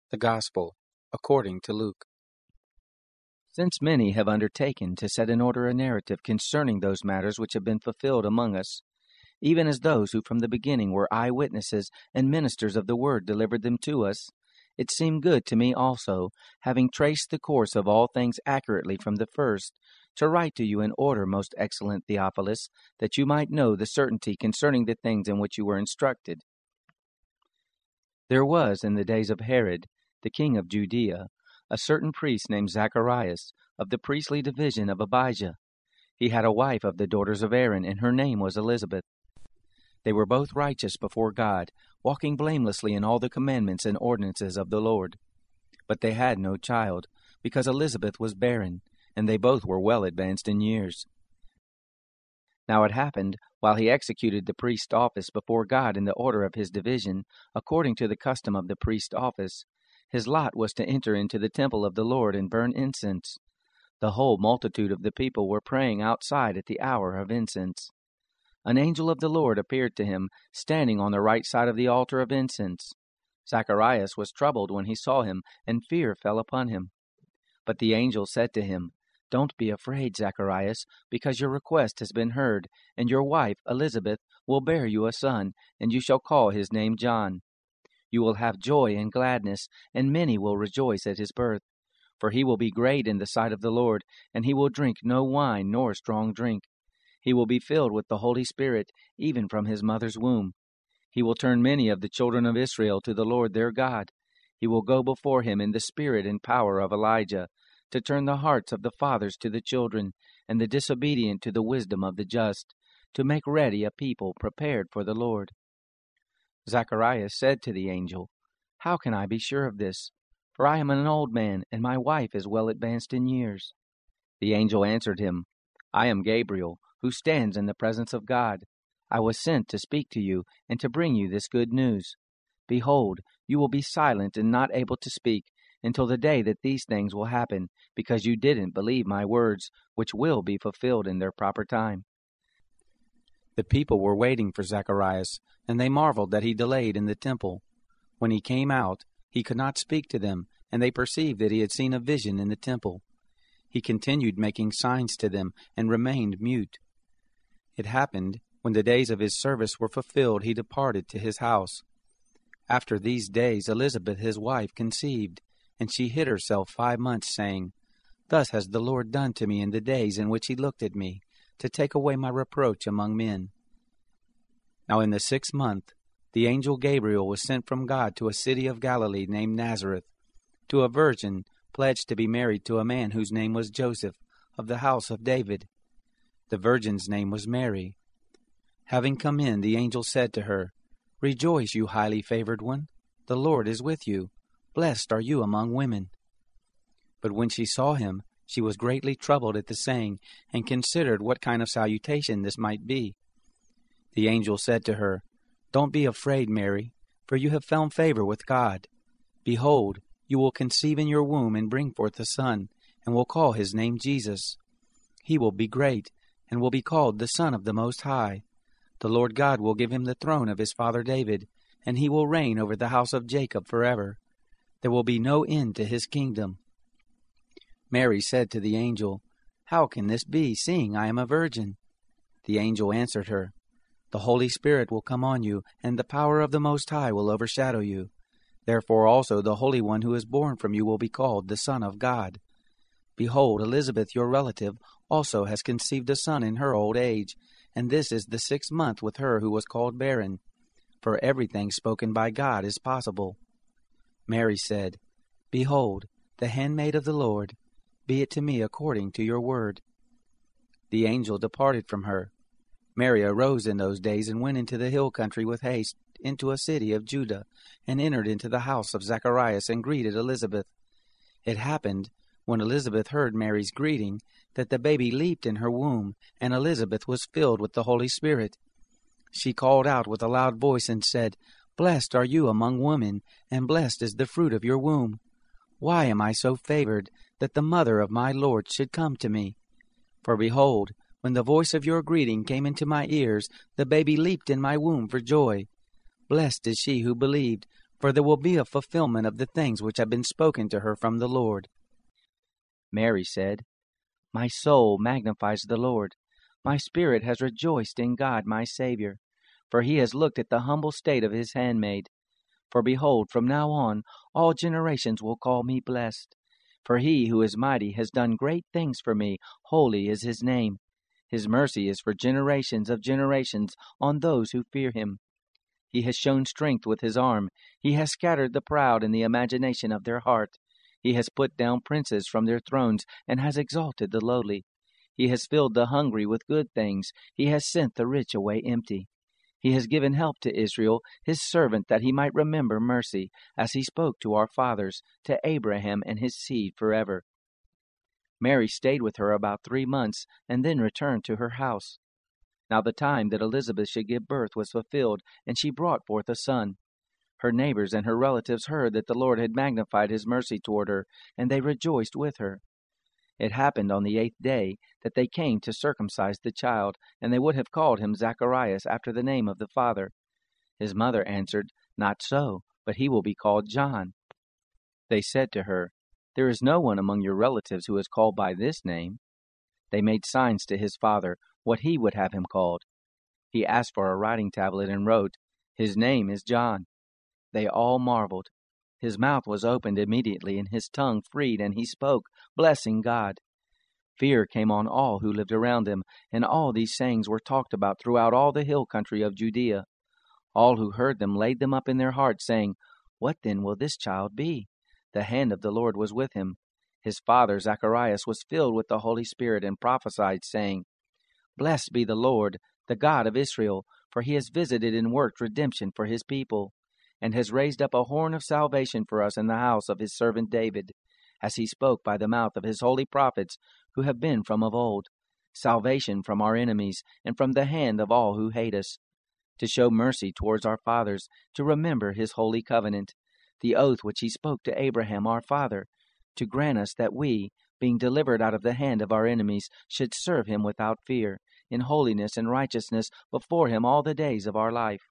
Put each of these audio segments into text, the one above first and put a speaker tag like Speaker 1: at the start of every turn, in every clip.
Speaker 1: The Gospel according to Luke.
Speaker 2: Since many have undertaken to set in order a narrative concerning those matters which have been fulfilled among us, even as those who from the beginning were eye-witnesses and ministers of the word delivered them to us, it seemed good to me also, having traced the course of all things accurately from the first, to write to you in order, most excellent Theophilus, that you might know the certainty concerning the things in which you were instructed. There was in the days of Herod, the king of Judea, a certain priest named Zacharias, of the priestly division of Abijah. He had a wife of the daughters of Aaron, and her name was Elizabeth. They were both righteous before God, walking blamelessly in all the commandments and ordinances of the Lord. But they had no child, because Elizabeth was barren, and they both were well advanced in years. Now it happened, while he executed the priest's office before God in the order of his division, according to the custom of the priest's office, his lot was to enter into the temple of the Lord and burn incense. The whole multitude of the people were praying outside at the hour of incense. An angel of the Lord appeared to him, standing on the right side of the altar of incense. Zacharias was troubled when he saw him, and fear fell upon him. But the angel said to him, "Don't be afraid, Zacharias, because your request has been heard, and your wife, Elizabeth, will bear you a son, and you shall call his name John. You will have joy and gladness, and many will rejoice at his birth. For he will be great in the sight of the Lord, and he will drink no wine nor strong drink. He will be filled with the Holy Spirit, even from his mother's womb. He will turn many of the children of Israel to the Lord their God. He will go before him in the spirit and power of Elijah, to turn the hearts of the fathers to the children, and the disobedient to the wisdom of the just, to make ready a people prepared for the Lord." Zacharias said to the angel, "How can I be sure of this? For I am an old man, and my wife is well advanced in years." The angel answered him, "I am Gabriel, who stands in the presence of God. I was sent to speak to you, and to bring you this good news. Behold, you will be silent and not able to speak, until the day that these things will happen, because you didn't believe my words, which will be fulfilled in their proper time." The people were waiting for Zacharias, and they marveled that he delayed in the temple. When he came out, he could not speak to them, and they perceived that he had seen a vision in the temple. He continued making signs to them, and remained mute. It happened, when the days of his service were fulfilled, he departed to his house. After these days Elizabeth his wife conceived, and she hid herself 5 months, saying, "Thus has the Lord done to me in the days in which he looked at me, to take away my reproach among men." Now in the 6th month, the angel Gabriel was sent from God to a city of Galilee named Nazareth, to a virgin pledged to be married to a man whose name was Joseph, of the house of David. The virgin's name was Mary. Having come in, the angel said to her, "Rejoice, you highly favored one, the Lord is with you. Blessed are you among women." But when she saw him, she was greatly troubled at the saying, and considered what kind of salutation this might be. The angel said to her, "Don't be afraid, Mary, for you have found favor with God. Behold, you will conceive in your womb and bring forth a son, and will call his name Jesus. He will be great, and will be called the Son of the Most High. The Lord God will give him the throne of his father David, and he will reign over the house of Jacob forever. There will be no end to his kingdom." Mary said to the angel, "How can this be, seeing I am a virgin?" The angel answered her, "The Holy Spirit will come on you, and the power of the Most High will overshadow you. Therefore also the Holy One who is born from you will be called the Son of God. Behold, Elizabeth your relative also has conceived a son in her old age, and this is the 6th month with her who was called barren. For everything spoken by God is possible." Mary said, "Behold, the handmaid of the Lord, be it to me according to your word." The angel departed from her. Mary arose in those days and went into the hill country with haste, into a city of Judah, and entered into the house of Zacharias and greeted Elizabeth. It happened, when Elizabeth heard Mary's greeting, that the baby leaped in her womb, and Elizabeth was filled with the Holy Spirit. She called out with a loud voice and said, "Blessed are you among women, and blessed is the fruit of your womb. Why am I so favored, that the mother of my Lord should come to me? For behold, when the voice of your greeting came into my ears, the baby leaped in my womb for joy. Blessed is she who believed,
Speaker 1: for there will be a fulfillment of the things which have been spoken to her from the Lord."
Speaker 2: Mary said, "My soul magnifies the Lord. My spirit has rejoiced in God my Savior, for he has looked at the humble state of his handmaid. For behold, from now on all generations will call me blessed. For he who is mighty has done great things for me. Holy is his name. His mercy is for generations of generations on those who fear him. He has shown strength with his arm. He has scattered the proud in the imagination of their heart. He has put down princes from their thrones and has exalted the lowly. He has filled the hungry with good things. He has sent the rich away empty. He has given help to Israel, his servant, that he might remember mercy, as he spoke to our fathers, to Abraham and his seed forever." Mary stayed with her about 3 months, and then returned to her house. Now the time that Elizabeth should give birth was fulfilled, and she brought forth a son. Her neighbors and her relatives heard that the Lord had magnified his mercy toward her, and they rejoiced with her. It happened on the 8th day that they came to circumcise the child, and they would have called him Zacharias after the name of the father. His mother answered, "Not so, but he will be called John." They said to her, "There is no one among your relatives who is called by this name." They made signs to his father, what he would have him called. He asked for a writing tablet and wrote, "His name is John." They all marveled. His mouth was opened immediately, and his tongue freed, and he spoke, blessing God. Fear came on all who lived around them, and all these sayings were talked about throughout all the hill country of Judea. All who heard them laid them up in their hearts, saying, "What then will this child be?" The hand of the Lord was with him. His father Zacharias was filled with the Holy Spirit and prophesied, saying, "Blessed be the Lord, the God of Israel, for he has visited and worked redemption for his people, and has raised up a horn of salvation for us in the house of his servant David, as he spoke by the mouth of his holy prophets who have been from of old, salvation from our enemies and from the hand of all who hate us, to show mercy towards our fathers, to remember his holy covenant, the oath which he spoke to Abraham our father, to grant us that we, being delivered out of the hand of our enemies, should serve him without fear, in holiness and righteousness before him all the days of our life.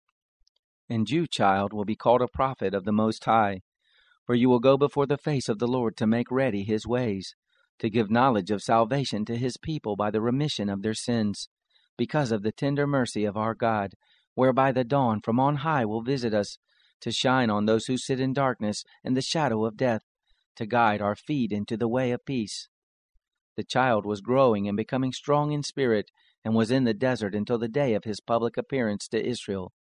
Speaker 2: And you, child, will be called a prophet of the Most High, for you will go before the face of the Lord to make ready his ways, to give knowledge of salvation to his people by the remission of their sins, because of the tender mercy of our God, whereby the dawn from on high will visit us, to shine on those who sit in darkness and the shadow of death, to guide our feet into the way of peace. The child was growing and becoming strong in spirit, and was in the desert until the day of his public appearance to Israel.